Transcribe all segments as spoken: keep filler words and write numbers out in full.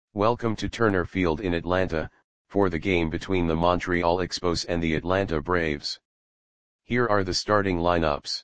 Welcome to Turner Field in Atlanta, for the game between the Montreal Expos and the Atlanta Braves. Here are the starting lineups.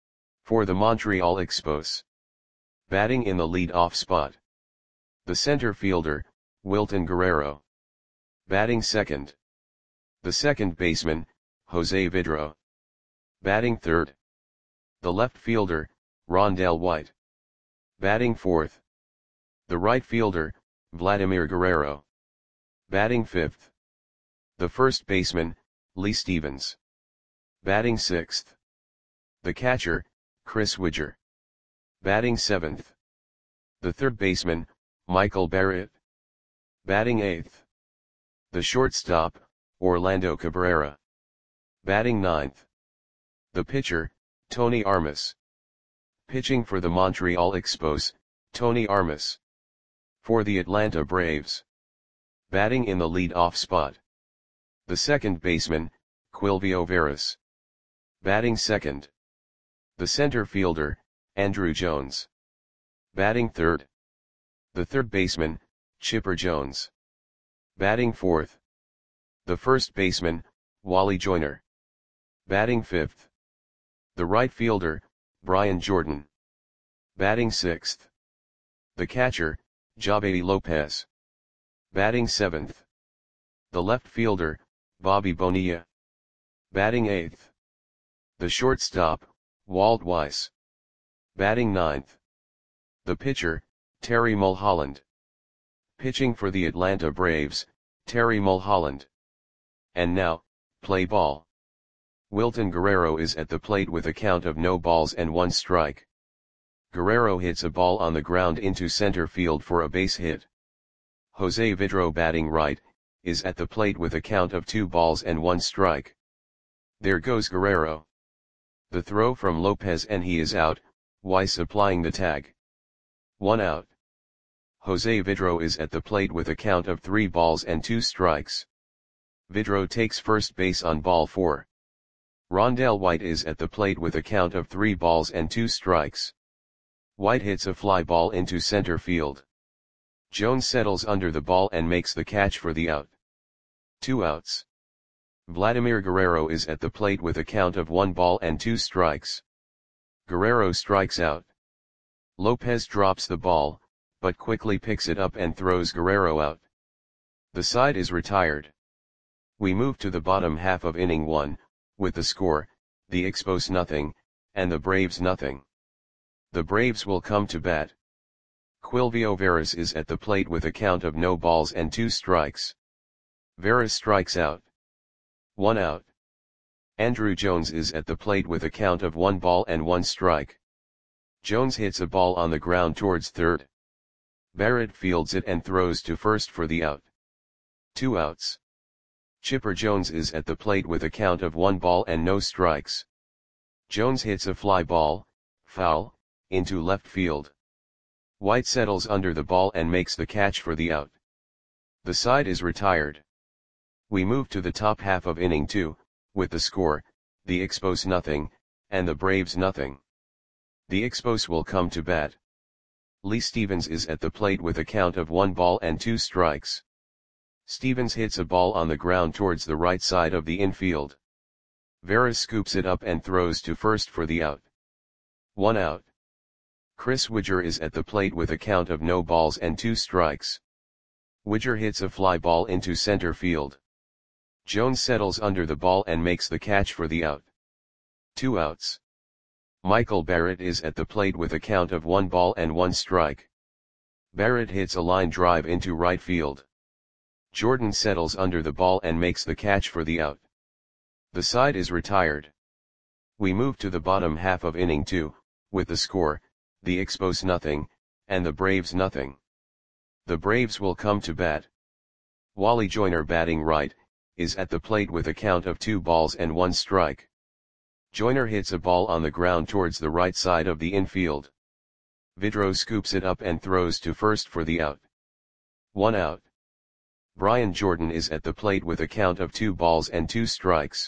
For the Montreal Expos. Batting in the lead-off spot. The center fielder, Wilton Guerrero. Batting second. The second baseman, Jose Vidro. Batting third. The left fielder, Rondell White. Batting fourth. The right fielder, Vladimir Guerrero. Batting fifth. The first baseman, Lee Stevens. Batting sixth. The catcher, Chris Widger. Batting seventh. The third baseman, Michael Barrett. Batting eighth. The shortstop, Orlando Cabrera. Batting ninth. The pitcher, Tony Armas. Pitching for the Montreal Expos, Tony Armas. For the Atlanta Braves. Batting in the lead-off spot. The second baseman, Quilvio Veras. Batting second. The center fielder, Andruw Jones. Batting third. The third baseman, Chipper Jones. Batting fourth. The first baseman, Wally Joyner. Batting fifth. The right fielder, Brian Jordan. Batting sixth. The catcher, Javy Lopez. Batting seventh. The left fielder, Bobby Bonilla. Batting eighth. The shortstop, Walt Weiss. Batting ninth. The pitcher, Terry Mulholland. Pitching for the Atlanta Braves, Terry Mulholland. And now, play ball. Wilton Guerrero is at the plate with a count of no balls and one strike. Guerrero hits a ball on the ground into center field for a base hit. Jose Vidro, batting right, is at the plate with a count of two balls and one strike. There goes Guerrero. The throw from Lopez and he is out, Weiss applying the tag. One out. Jose Vidro is at the plate with a count of three balls and two strikes. Vidro takes first base on ball four. Rondell White is at the plate with a count of three balls and two strikes. White hits a fly ball into center field. Jones settles under the ball and makes the catch for the out. Two outs. Vladimir Guerrero is at the plate with a count of one ball and two strikes. Guerrero strikes out. Lopez drops the ball, but quickly picks it up and throws Guerrero out. The side is retired. We move to the bottom half of inning one, with the score, the Expos nothing, and the Braves nothing. The Braves will come to bat. Quilvio Veras is at the plate with a count of no balls and two strikes. Veras strikes out. One out. Andruw Jones is at the plate with a count of one ball and one strike. Jones hits a ball on the ground towards third. Barrett fields it and throws to first for the out. Two outs. Chipper Jones is at the plate with a count of one ball and no strikes. Jones hits a fly ball, foul, into left field. White settles under the ball and makes the catch for the out. The side is retired. We move to the top half of inning two, with the score, the Expos nothing, and the Braves nothing. The Expos will come to bat. Lee Stevens is at the plate with a count of one ball and two strikes. Stevens hits a ball on the ground towards the right side of the infield. Veras scoops it up and throws to first for the out. One out. Chris Widger is at the plate with a count of no balls and two strikes. Widger hits a fly ball into center field. Jones settles under the ball and makes the catch for the out. Two outs. Michael Barrett is at the plate with a count of one ball and one strike. Barrett hits a line drive into right field. Jordan settles under the ball and makes the catch for the out. The side is retired. We move to the bottom half of inning two, with the score, the Expos nothing, and the Braves nothing. The Braves will come to bat. Wally Joyner, batting right, is at the plate with a count of two balls and one strike. Joyner hits a ball on the ground towards the right side of the infield. Vidro scoops it up and throws to first for the out. One out. Brian Jordan is at the plate with a count of two balls and two strikes.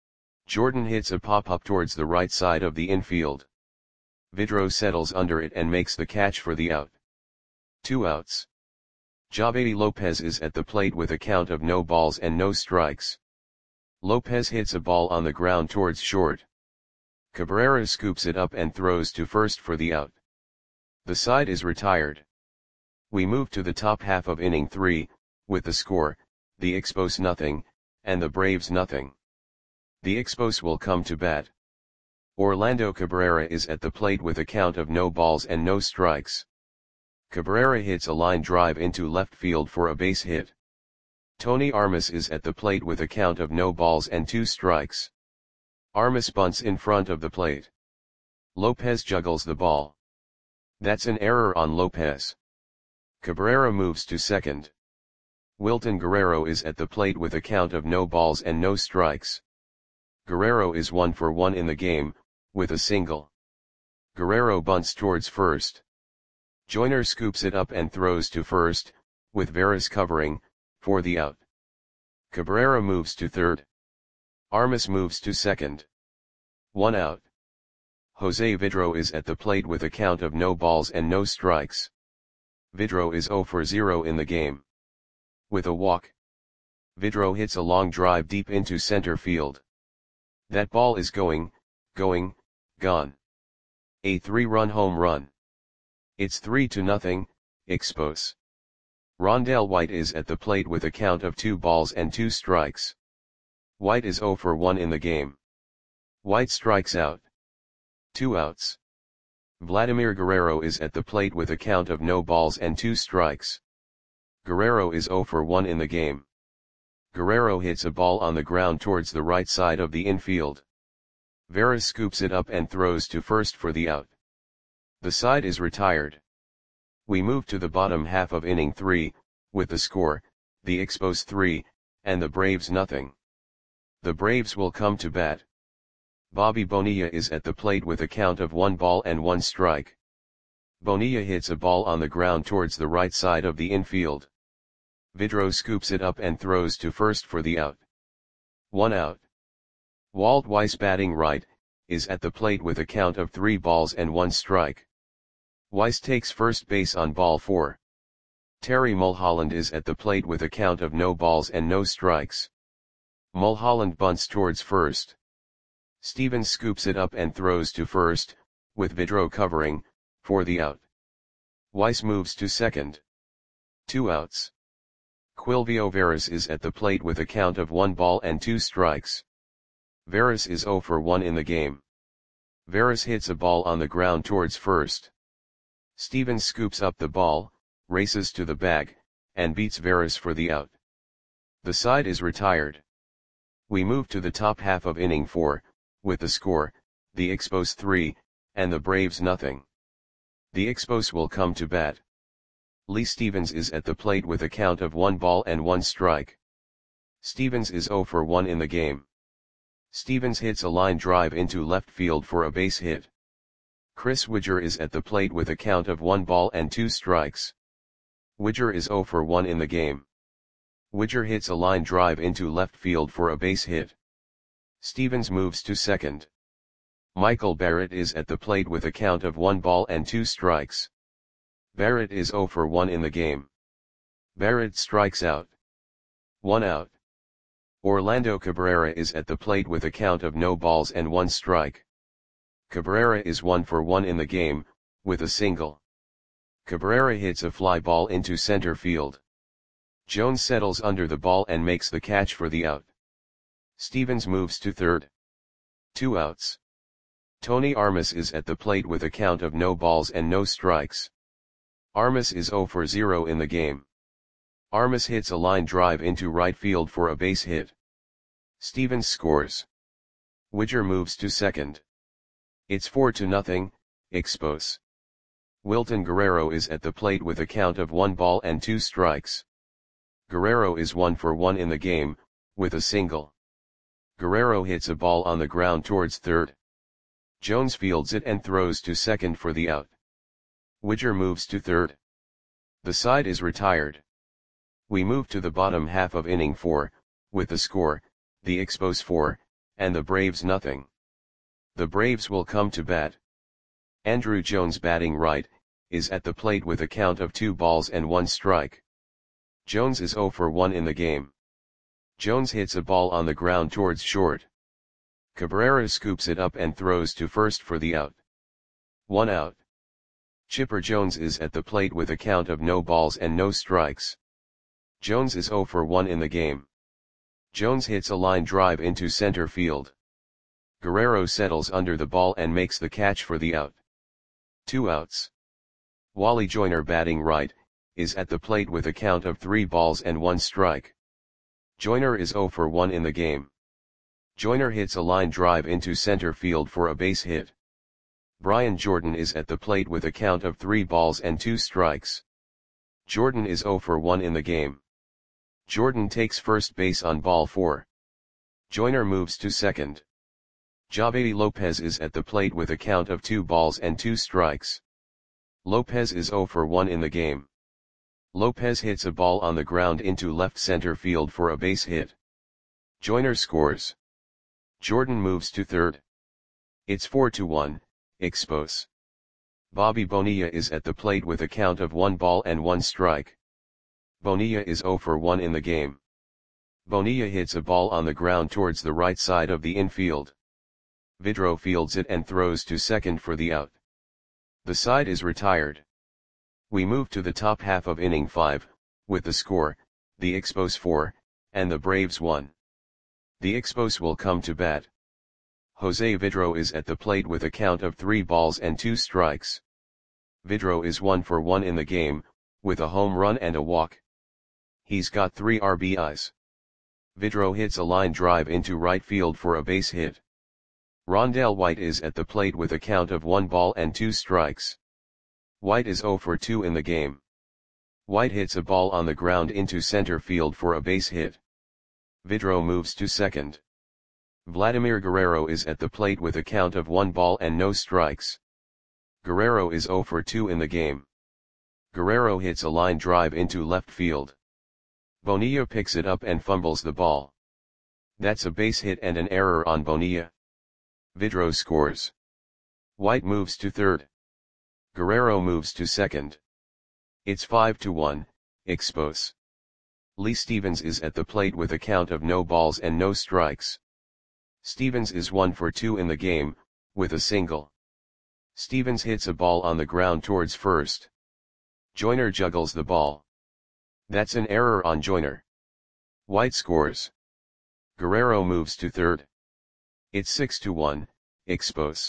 Jordan hits a pop-up towards the right side of the infield. Vidro settles under it and makes the catch for the out. Two outs. Javedi Lopez is at the plate with a count of no balls and no strikes. Lopez hits a ball on the ground towards short. Cabrera scoops it up and throws to first for the out. The side is retired. We move to the top half of inning three, with the score, the Expos nothing, and the Braves nothing. The Expos will come to bat. Orlando Cabrera is at the plate with a count of no balls and no strikes. Cabrera hits a line drive into left field for a base hit. Tony Armas is at the plate with a count of no balls and two strikes. Armas bunts in front of the plate. Lopez juggles the ball. That's an error on Lopez. Cabrera moves to second. Wilton Guerrero is at the plate with a count of no balls and no strikes. Guerrero is one for one in the game, with a single. Guerrero bunts towards first. Joyner scoops it up and throws to first, with Veras covering, for the out. Cabrera moves to third. Armas moves to second. One out. Jose Vidro is at the plate with a count of no balls and no strikes. Vidro is zero for zero in the game. With a walk, Vidro hits a long drive deep into center field. That ball is going, going, gone. A three-run home run. It's three to nothing, Expos. Rondell White is at the plate with a count of two balls and two strikes. White is zero for one in the game. White strikes out. Two outs. Vladimir Guerrero is at the plate with a count of no balls and two strikes. Guerrero is zero for one in the game. Guerrero hits a ball on the ground towards the right side of the infield. Veras scoops it up and throws to first for the out. The side is retired. We move to the bottom half of inning three, with the score, the Expos three, and the Braves nothing. The Braves will come to bat. Bobby Bonilla is at the plate with a count of one ball and one strike. Bonilla hits a ball on the ground towards the right side of the infield. Vidro scoops it up and throws to first for the out. One out. Walt Weiss, batting right, is at the plate with a count of three balls and one strike. Weiss takes first base on ball four. Terry Mulholland is at the plate with a count of no balls and no strikes. Mulholland bunts towards first. Stevens scoops it up and throws to first, with Vidro covering, for the out. Weiss moves to second. Two outs. Quilvio Veras is at the plate with a count of one ball and two strikes. Veras is zero for one in the game. Veras hits a ball on the ground towards first. Stevens scoops up the ball, races to the bag, and beats Veras for the out. The side is retired. We move to the top half of inning four, with the score, the Expos three, and the Braves nothing. The Expos will come to bat. Lee Stevens is at the plate with a count of one ball and one strike. Stevens is zero for one in the game. Stevens hits a line drive into left field for a base hit. Chris Widger is at the plate with a count of one ball and two strikes. Widger is zero for one in the game. Widger hits a line drive into left field for a base hit. Stevens moves to second. Michael Barrett is at the plate with a count of one ball and two strikes. Barrett is zero for one in the game. Barrett strikes out. One out. Orlando Cabrera is at the plate with a count of no balls and one strike. Cabrera is one for one in the game, with a single. Cabrera hits a fly ball into center field. Jones settles under the ball and makes the catch for the out. Stevens moves to third. Two outs. Tony Armas is at the plate with a count of no balls and no strikes. Armas is zero for zero in the game. Armas hits a line drive into right field for a base hit. Stevens scores. Widger moves to second. It's four to nothing, Expos. Wilton Guerrero is at the plate with a count of one ball and two strikes. Guerrero is one for one in the game, with a single. Guerrero hits a ball on the ground towards third. Jones fields it and throws to second for the out. Widger moves to third. The side is retired. We move to the bottom half of inning four, with the score, the Expos four, and the Braves nothing. The Braves will come to bat. Andrew Jones, batting right, is at the plate with a count of two balls and one strike. Jones is zero for one in the game. Jones hits a ball on the ground towards short. Cabrera scoops it up and throws to first for the out. One out. Chipper Jones is at the plate with a count of no balls and no strikes. Jones is zero for one in the game. Jones hits a line drive into center field. Guerrero settles under the ball and makes the catch for the out. Two outs. Wally Joyner, batting right, is at the plate with a count of three balls and one strike. Joyner is zero for one in the game. Joyner hits a line drive into center field for a base hit. Brian Jordan is at the plate with a count of three balls and two strikes. Jordan is zero for one in the game. Jordan takes first base on ball four. Joyner moves to second. Javi Lopez is at the plate with a count of two balls and two strikes. Lopez is zero for one in the game. Lopez hits a ball on the ground into left center field for a base hit. Joyner scores. Jordan moves to third. It's four to one, Expos. Bobby Bonilla is at the plate with a count of one ball and one strike. Bonilla is zero for one in the game. Bonilla hits a ball on the ground towards the right side of the infield. Vidro fields it and throws to second for the out. The side is retired. We move to the top half of inning five, with the score, the Expos four, and the Braves one. The Expos will come to bat. Jose Vidro is at the plate with a count of three balls and two strikes. Vidro is one for one in the game, with a home run and a walk. He's got three R B Is. Vidro hits a line drive into right field for a base hit. Rondell White is at the plate with a count of one ball and two strikes. White is zero for two in the game. White hits a ball on the ground into center field for a base hit. Vidro moves to second. Vladimir Guerrero is at the plate with a count of one ball and no strikes. Guerrero is zero for two in the game. Guerrero hits a line drive into left field. Bonilla picks it up and fumbles the ball. That's a base hit and an error on Bonilla. Vidro scores. White moves to third. Guerrero moves to second. It's five to one, Expos. Lee Stevens is at the plate with a count of no balls and no strikes. Stevens is one for two in the game, with a single. Stevens hits a ball on the ground towards first. Joyner juggles the ball. That's an error on Joyner. White scores. Guerrero moves to third. It's six to one, Expos.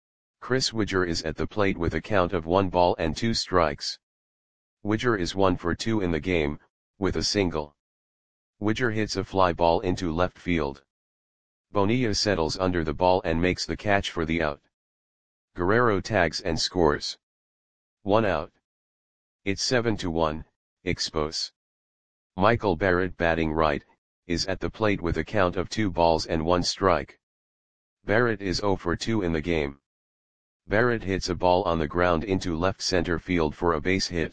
Chris Widger is at the plate with a count of one ball and two strikes. Widger is one for two in the game, with a single. Widger hits a fly ball into left field. Bonilla settles under the ball and makes the catch for the out. Guerrero tags and scores. One out. It's seven to one, Expos. Michael Barrett, batting right, is at the plate with a count of two balls and one strike. Barrett is zero for two in the game. Barrett hits a ball on the ground into left center field for a base hit.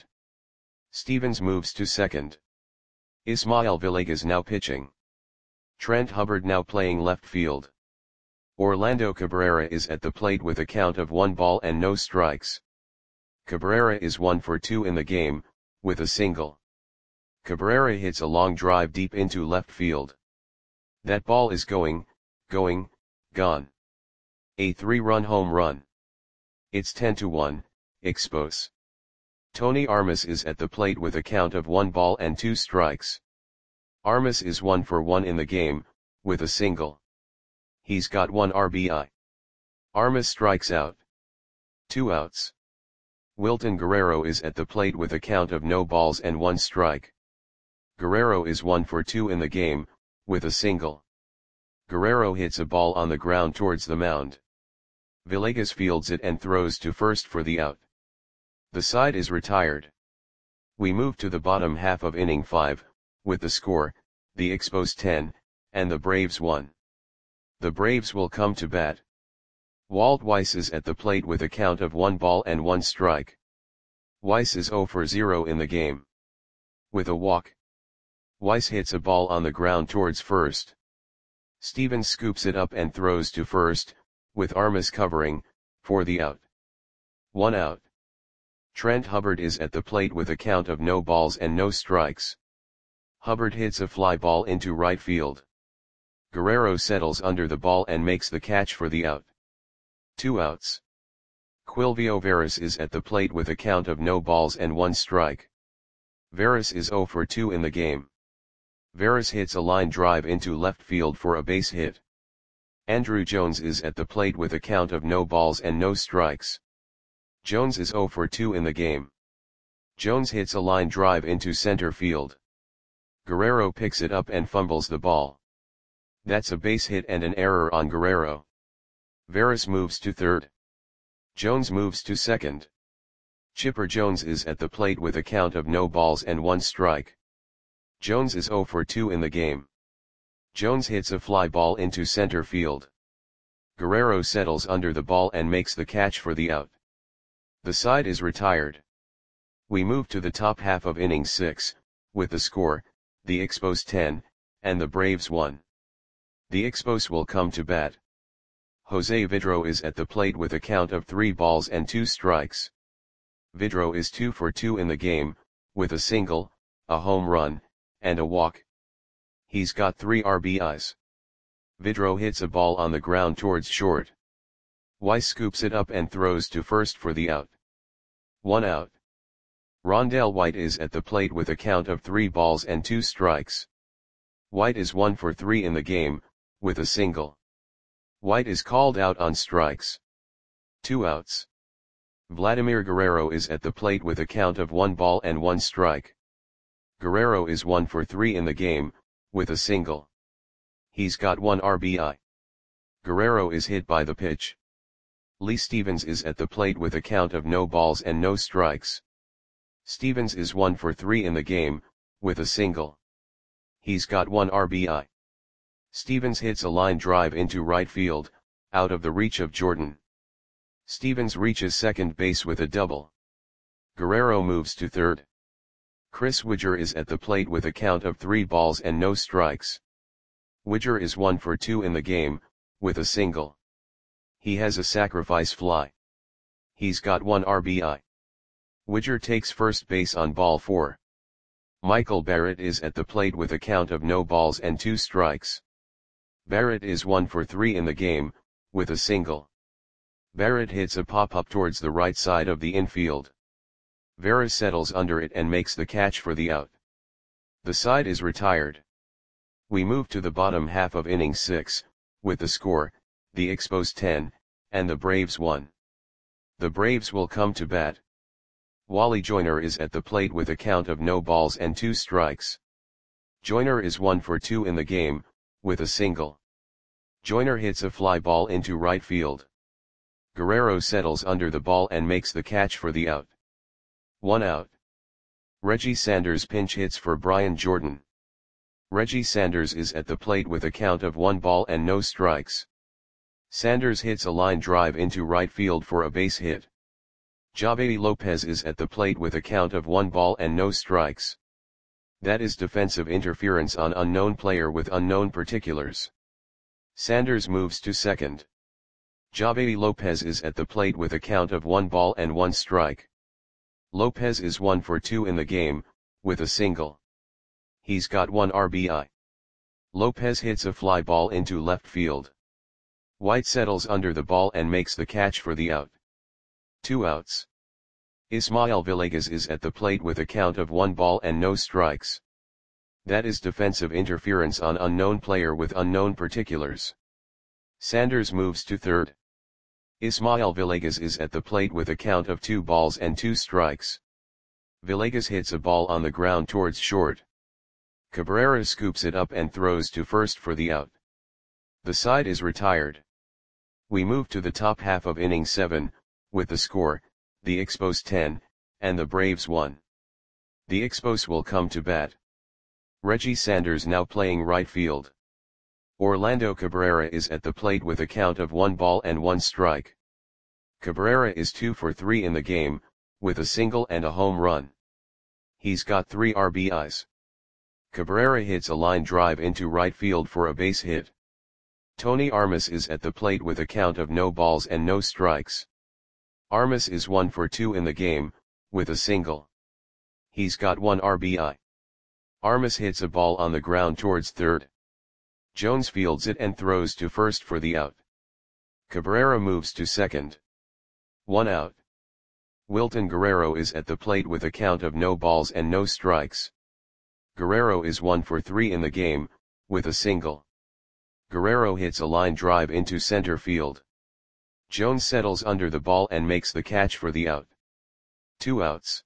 Stevens moves to second. Ismael Villegas now pitching. Trent Hubbard now playing left field. Orlando Cabrera is at the plate with a count of one ball and no strikes. Cabrera is one for two in the game, with a single. Cabrera hits a long drive deep into left field. That ball is going, going, gone. A three-run home run. It's ten to one, Expos. Tony Armas is at the plate with a count of one ball and two strikes. Armas is one for one in the game, with a single. He's got one R B I. Armas strikes out. Two outs. Wilton Guerrero is at the plate with a count of no balls and one strike. Guerrero is one for two in the game, with a single. Guerrero hits a ball on the ground towards the mound. Villegas fields it and throws to first for the out. The side is retired. We move to the bottom half of inning five, with the score, the Expos ten, and the Braves one. The Braves will come to bat. Walt Weiss is at the plate with a count of one ball and one strike. Weiss is zero for zero in the game. With a walk. Weiss hits a ball on the ground towards first. Stevens scoops it up and throws to first, with Armas covering, for the out. One out. Trent Hubbard is at the plate with a count of no balls and no strikes. Hubbard hits a fly ball into right field. Guerrero settles under the ball and makes the catch for the out. Two outs. Quilvio Veras is at the plate with a count of no balls and one strike. Veras is zero for two in the game. Veras hits a line drive into left field for a base hit. Andruw Jones is at the plate with a count of no balls and no strikes. Jones is zero for two in the game. Jones hits a line drive into center field. Guerrero picks it up and fumbles the ball. That's a base hit and an error on Guerrero. Veras moves to third. Jones moves to second. Chipper Jones is at the plate with a count of no balls and one strike. Jones is zero for two in the game. Jones hits a fly ball into center field. Guerrero settles under the ball and makes the catch for the out. The side is retired. We move to the top half of inning six, with the score, the Expos ten, and the Braves one. The Expos will come to bat. Jose Vidro is at the plate with a count of three balls and two strikes. Vidro is two for two in the game, with a single, a home run, and a walk. He's got three R B Is. Vidro hits a ball on the ground towards short. Weiss scoops it up and throws to first for the out. One out. Rondell White is at the plate with a count of three balls and two strikes. White is one for three in the game, with a single. White is called out on strikes. Two outs. Vladimir Guerrero is at the plate with a count of one ball and one strike. Guerrero is one for three in the game, with a single. He's got one R B I. Guerrero is hit by the pitch. Lee Stevens is at the plate with a count of no balls and no strikes. Stevens is one for three in the game, with a single. He's got one R B I. Stevens hits a line drive into right field, out of the reach of Jordan. Stevens reaches second base with a double. Guerrero moves to third. Chris Widger is at the plate with a count of three balls and no strikes. Widger is one for two in the game, with a single. He has a sacrifice fly. He's got one R B I. Widger takes first base on ball four. Michael Barrett is at the plate with a count of no balls and two strikes. Barrett is one for three in the game, with a single. Barrett hits a pop-up towards the right side of the infield. Veras settles under it and makes the catch for the out. The side is retired. We move to the bottom half of inning six, with the score, the Expos ten, and the Braves one. The Braves will come to bat. Wally Joyner is at the plate with a count of no balls and two strikes. Joyner is one for two in the game, with a single. Joyner hits a fly ball into right field. Guerrero settles under the ball and makes the catch for the out. One out. Reggie Sanders pinch hits for Brian Jordan. Reggie Sanders is at the plate with a count of one ball and no strikes. Sanders hits a line drive into right field for a base hit. Javier Lopez is at the plate with a count of one ball and no strikes. That is defensive interference on unknown player with unknown particulars. Sanders moves to second. Javier Lopez is at the plate with a count of one ball and one strike. Lopez is one for two in the game, with a single. He's got one R B I. Lopez hits a fly ball into left field. White settles under the ball and makes the catch for the out. Two outs. Ismael Villegas is at the plate with a count of one ball and no strikes. That is defensive interference on unknown player with unknown particulars. Sanders moves to third. Ismael Villegas is at the plate with a count of two balls and two strikes. Villegas hits a ball on the ground towards short. Cabrera scoops it up and throws to first for the out. The side is retired. We move to the top half of inning seven, with the score, the Expos ten, and the Braves one. The Expos will come to bat. Reggie Sanders now playing right field. Orlando Cabrera is at the plate with a count of one ball and one strike. Cabrera is two for three in the game, with a single and a home run. He's got three R B Is. Cabrera hits a line drive into right field for a base hit. Tony Armas is at the plate with a count of no balls and no strikes. Armas is one for two in the game, with a single. He's got one R B I. Armas hits a ball on the ground towards third. Jones fields it and throws to first for the out. Cabrera moves to second. One out. Wilton Guerrero is at the plate with a count of no balls and no strikes. Guerrero is one for three in the game, with a single. Guerrero hits a line drive into center field. Jones settles under the ball and makes the catch for the out. Two outs.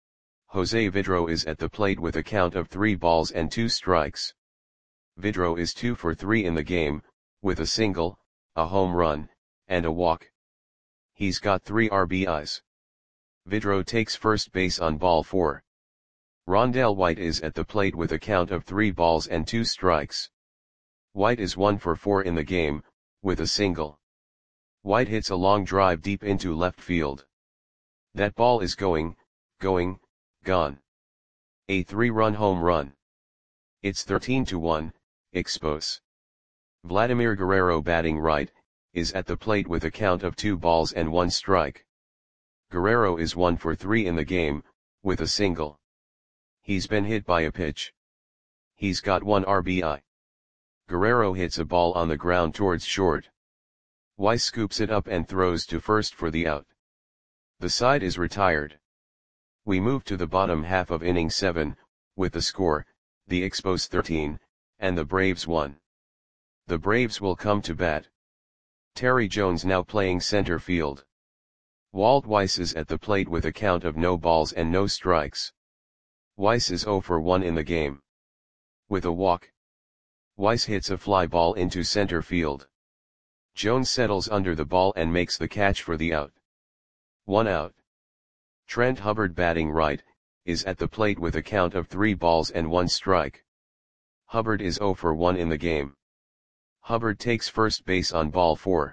Jose Vidro is at the plate with a count of three balls and two strikes. Vidro is two for three in the game, with a single, a home run, and a walk. He's got three R B Is. Vidro takes first base on ball four. Rondell White is at the plate with a count of three balls and two strikes. White is one for four in the game, with a single. White hits a long drive deep into left field. That ball is going, going, gone. A three-run home run. It's thirteen to one, Expos. Vladimir Guerrero, batting right, is at the plate with a count of two balls and one strike. Guerrero is one for three in the game, with a single. He's been hit by a pitch. He's got one R B I. Guerrero hits a ball on the ground towards short. Weiss scoops it up and throws to first for the out. The side is retired. We move to the bottom half of inning seven, with the score, the Expos thirteen, and the Braves one. The Braves will come to bat. Terry Jones now playing center field. Walt Weiss is at the plate with a count of no balls and no strikes. Weiss is zero for one in the game. With a walk. Weiss hits a fly ball into center field. Jones settles under the ball and makes the catch for the out. One out. Trent Hubbard, batting right, is at the plate with a count of three balls and one strike. Hubbard is zero for one in the game. Hubbard takes first base on ball four.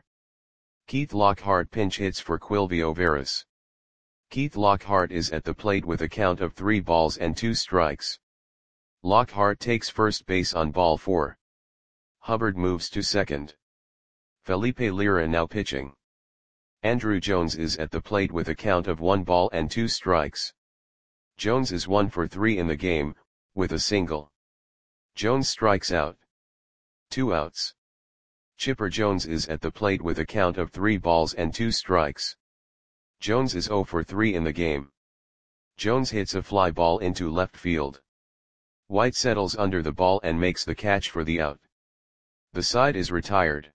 Keith Lockhart pinch hits for Quilvio Veras. Keith Lockhart is at the plate with a count of three balls and two strikes. Lockhart takes first base on ball four. Hubbard moves to second. Felipe Lira now pitching. Andrew Jones is at the plate with a count of one ball and two strikes. Jones is one for three in the game, with a single. Jones strikes out. Two outs. Chipper Jones is at the plate with a count of three balls and two strikes. Jones is zero for three in the game. Jones hits a fly ball into left field. White settles under the ball and makes the catch for the out. The side is retired.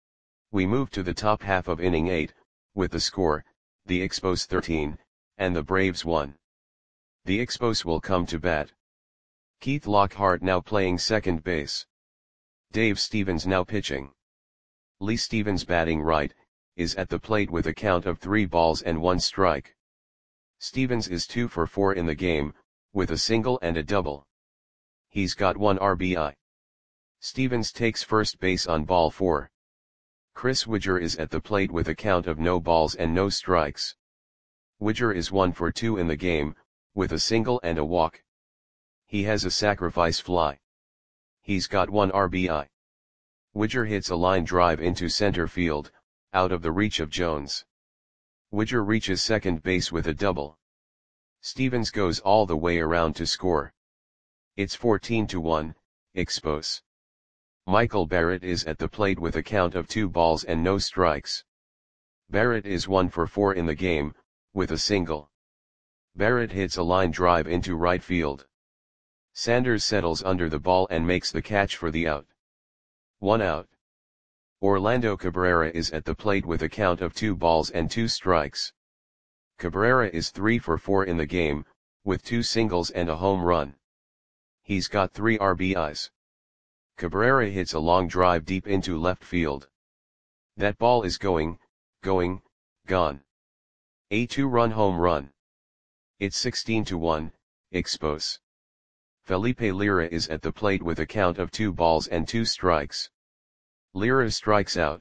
We move to the top half of inning eight, with the score, the Expos thirteen, and the Braves one. The Expos will come to bat. Keith Lockhart now playing second base. Dave Stevens now pitching. Lee Stevens, batting right, is at the plate with a count of three balls and one strike. Stevens is two for four in the game, with a single and a double. He's got one R B I. Stevens takes first base on ball four. Chris Widger is at the plate with a count of no balls and no strikes. Widger is one for two in the game, with a single and a walk. He has a sacrifice fly. He's got one R B I. Widger hits a line drive into center field, out of the reach of Jones. Widger reaches second base with a double. Stevens goes all the way around to score. It's fourteen to one, Expos. Michael Barrett is at the plate with a count of two balls and no strikes. Barrett is one for four in the game, with a single. Barrett hits a line drive into right field. Sanders settles under the ball and makes the catch for the out. One out. Orlando Cabrera is at the plate with a count of two balls and two strikes. Cabrera is three for four in the game, with two singles and a home run. He's got three R B Is. Cabrera hits a long drive deep into left field. That ball is going, going, gone. A two-run home run. It's sixteen to one, Expos. Felipe Lira is at the plate with a count of two balls and two strikes. Lira strikes out.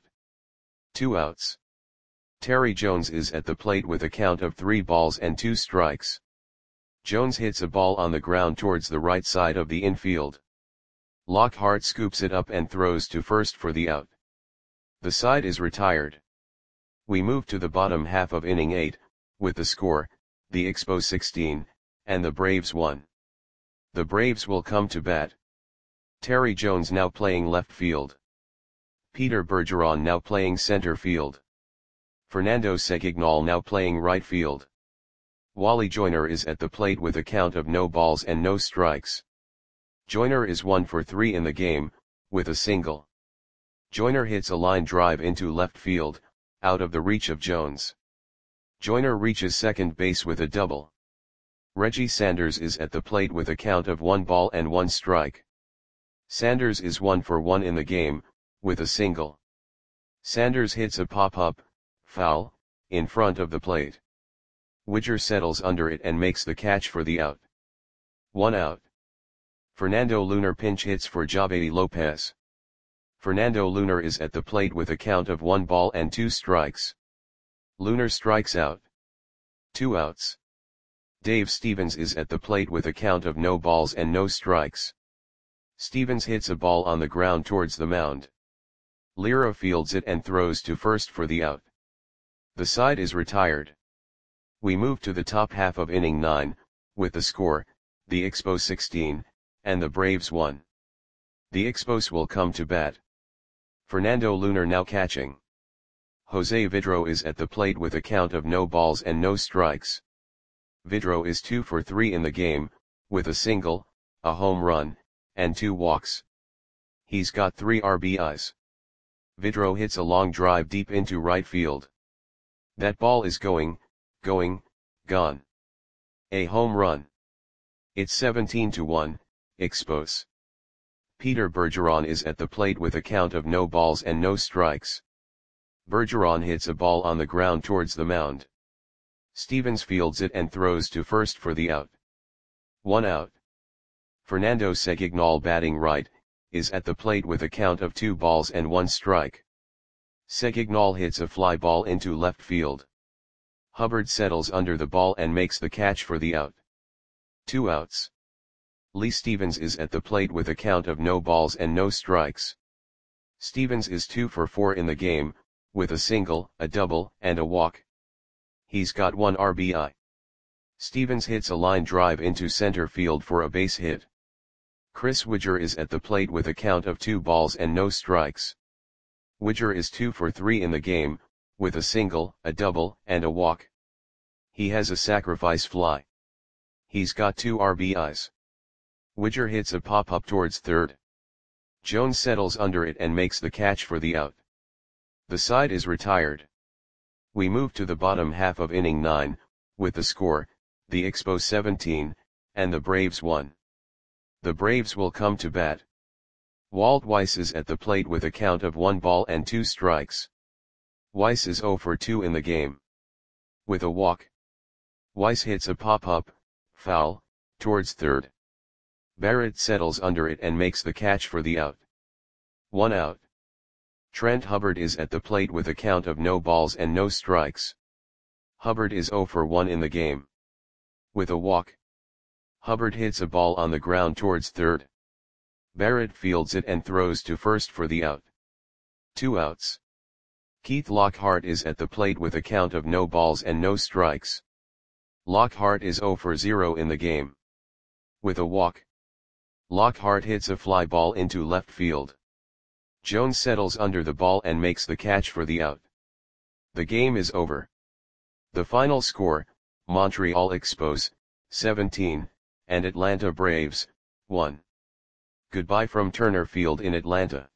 Two outs. Terry Jones is at the plate with a count of three balls and two strikes. Jones hits a ball on the ground towards the right side of the infield. Lockhart scoops it up and throws to first for the out. The side is retired. We move to the bottom half of inning eight, with the score, the Expos sixteen, and the Braves one. The Braves will come to bat. Terry Jones now playing left field. Peter Bergeron now playing center field. Fernando Segignal now playing right field. Wally Joyner is at the plate with a count of no balls and no strikes. Joyner is one for three in the game, with a single. Joyner hits a line drive into left field, out of the reach of Jones. Joyner reaches second base with a double. Reggie Sanders is at the plate with a count of one ball and one strike. Sanders is one for one in the game, with a single. Sanders hits a pop-up, foul, in front of the plate. Widger settles under it and makes the catch for the out. One out. Fernando Lunar pinch hits for Javedi Lopez. Fernando Lunar is at the plate with a count of one ball and two strikes. Lunar strikes out. Two outs. Dave Stevens is at the plate with a count of no balls and no strikes. Stevens hits a ball on the ground towards the mound. Lira fields it and throws to first for the out. The side is retired. We move to the top half of inning nine, with the score, the Expos sixteen, and the Braves one. The Expos will come to bat. Fernando Lunar now catching. Jose Vidro is at the plate with a count of no balls and no strikes. Vidro is two for three in the game, with a single, a home run, and two walks. He's got three R B Is. Vidro hits a long drive deep into right field. That ball is going, going, gone. A home run. It's seventeen to one, Expos. Peter Bergeron is at the plate with a count of no balls and no strikes. Bergeron hits a ball on the ground towards the mound. Stevens fields it and throws to first for the out. One out. Fernando Segignal batting right, is at the plate with a count of two balls and one strike. Segignal hits a fly ball into left field. Hubbard settles under the ball and makes the catch for the out. Two outs. Lee Stevens is at the plate with a count of no balls and no strikes. Stevens is two for four in the game, with a single, a double, and a walk. He's got one R B I. Stevens hits a line drive into center field for a base hit. Chris Widger is at the plate with a count of two balls and no strikes. Widger is two for three in the game, with a single, a double, and a walk. He has a sacrifice fly. He's got two R B Is. Widger hits a pop-up towards third. Jones settles under it and makes the catch for the out. The side is retired. We move to the bottom half of inning nine, with the score, the Expos seventeen, and the Braves one. The Braves will come to bat. Walt Weiss is at the plate with a count of one ball and two strikes. Weiss is zero for two in the game. With a walk. Weiss hits a pop-up, foul, towards third. Barrett settles under it and makes the catch for the out. One out. Trent Hubbard is at the plate with a count of no balls and no strikes. Hubbard is zero for one in the game. With a walk. Hubbard hits a ball on the ground towards third. Barrett fields it and throws to first for the out. Two outs. Keith Lockhart is at the plate with a count of no balls and no strikes. Lockhart is zero for zero in the game. With a walk. Lockhart hits a fly ball into left field. Jones settles under the ball and makes the catch for the out. The game is over. The final score, Montreal Expos, seventeen, and Atlanta Braves, one. Goodbye from Turner Field in Atlanta.